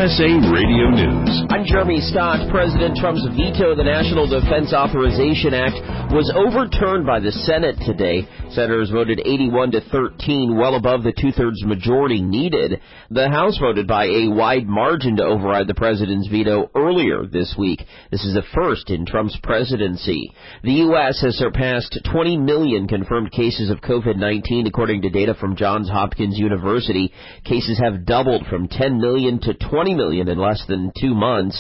USA Radio News. I'm Jeremy Scott. President Trump's veto of the National Defense Authorization Act was overturned by the Senate today. Senators voted 81-13, well above the two-thirds majority needed. The House voted by a wide margin to override the president's veto earlier this week. This is the first in Trump's presidency. The U.S. has surpassed 20 million confirmed cases of COVID-19, according to data from Johns Hopkins University. Cases have doubled from 10 million to 20 million in less than 2 months.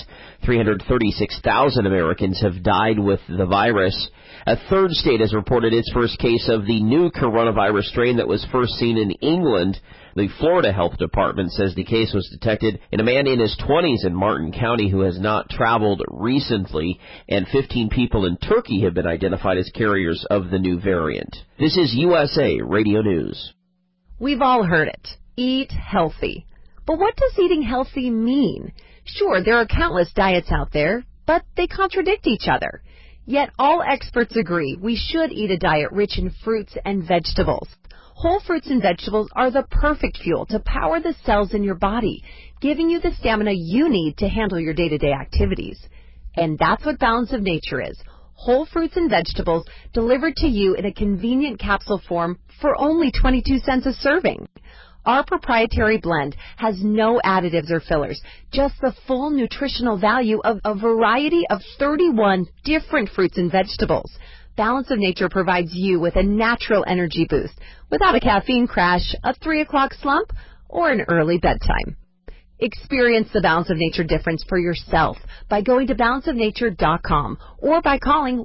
336,000 Americans have died with the virus. A third state has reported its first case of the new coronavirus strain that was first seen in England. The Florida Health Department says the case was detected in a man in his 20s in Martin County who has not traveled recently, and 15 people in Turkey have been identified as carriers of the new variant. This is USA Radio News. We've all heard it. Eat healthy. But what does eating healthy mean? Sure, there are countless diets out there, but they contradict each other. Yet all experts agree we should eat a diet rich in fruits and vegetables. Whole fruits and vegetables are the perfect fuel to power the cells in your body, giving you the stamina you need to handle your day-to-day activities. And that's what Balance of Nature is. Whole fruits and vegetables delivered to you in a convenient capsule form for only 22 cents a serving. Our proprietary blend has no additives or fillers, just the full nutritional value of a variety of 31 different fruits and vegetables. Balance of Nature provides you with a natural energy boost without a caffeine crash, a 3 o'clock slump, or an early bedtime. Experience the Balance of Nature difference for yourself by going to balanceofnature.com or by calling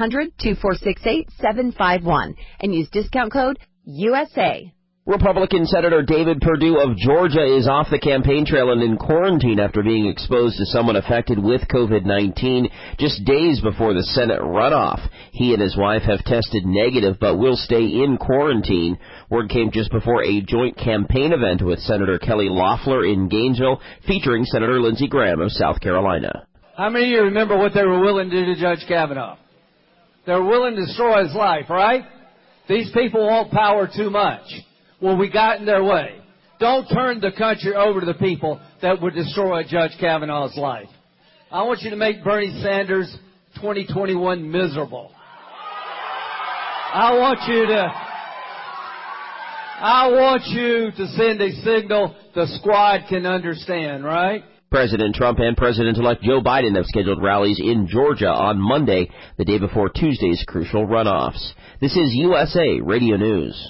1-800-246-8751 and use discount code USA. Republican Senator David Perdue of Georgia is off the campaign trail and in quarantine after being exposed to someone affected with COVID-19 just days before the Senate runoff. He and his wife have tested negative but will stay in quarantine. Word came just before a joint campaign event with Senator Kelly Loeffler in Gainesville, featuring Senator Lindsey Graham of South Carolina. How many of you remember what they were willing to do to Judge Kavanaugh? They were willing to destroy his life, right? These people want power too much. Well, we got in their way. Don't turn the country over to the people that would destroy Judge Kavanaugh's life. I want you to make Bernie Sanders 2021 miserable. I want you to send a signal the squad can understand, right? President Trump and President-elect Joe Biden have scheduled rallies in Georgia on Monday, the day before Tuesday's crucial runoffs. This is USA Radio News.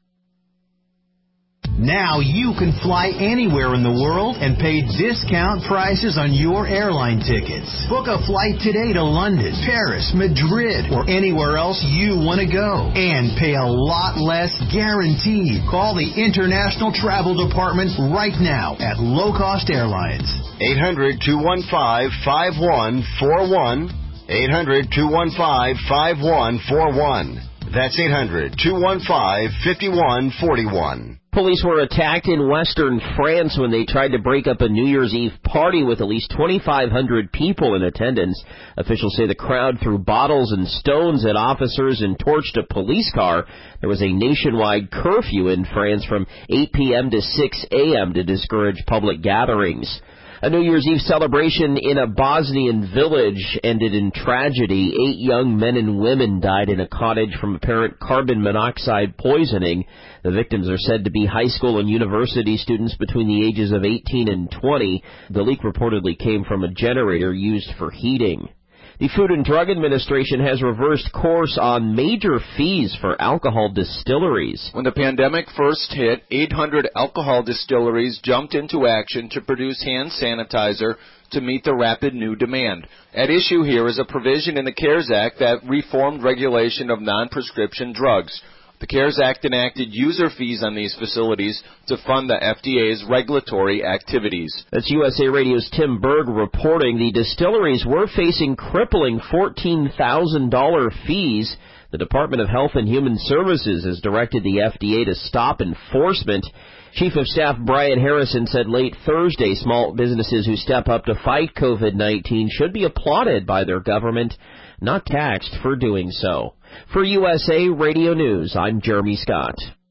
Now you can fly anywhere in the world and pay discount prices on your airline tickets. Book a flight today to London, Paris, Madrid, or anywhere else you want to go. And pay a lot less guaranteed. Call the International Travel Department right now at Low Cost Airlines. 800-215-5141. 800-215-5141. That's 800-215-5141. Police were attacked in western France when they tried to break up a New Year's Eve party with at least 2,500 people in attendance. Officials say the crowd threw bottles and stones at officers and torched a police car. There was a nationwide curfew in France from 8 p.m. to 6 a.m. to discourage public gatherings. A New Year's Eve celebration in a Bosnian village ended in tragedy. 8 young men and women died in a cottage from apparent carbon monoxide poisoning. The victims are said to be high school and university students between the ages of 18 and 20. The leak reportedly came from a generator used for heating. The Food and Drug Administration has reversed course on major fees for alcohol distilleries. When the pandemic first hit, 800 alcohol distilleries jumped into action to produce hand sanitizer to meet the rapid new demand. At issue here is a provision in the CARES Act that reformed regulation of non-prescription drugs. The CARES Act enacted user fees on these facilities to fund the FDA's regulatory activities. That's USA Radio's Tim Berg reporting. The distilleries were facing crippling $14,000 fees. The Department of Health and Human Services has directed the FDA to stop enforcement. Chief of Staff Brian Harrison said late Thursday small businesses who step up to fight COVID-19 should be applauded by their government, not taxed for doing so. For USA Radio News, I'm Jeremy Scott.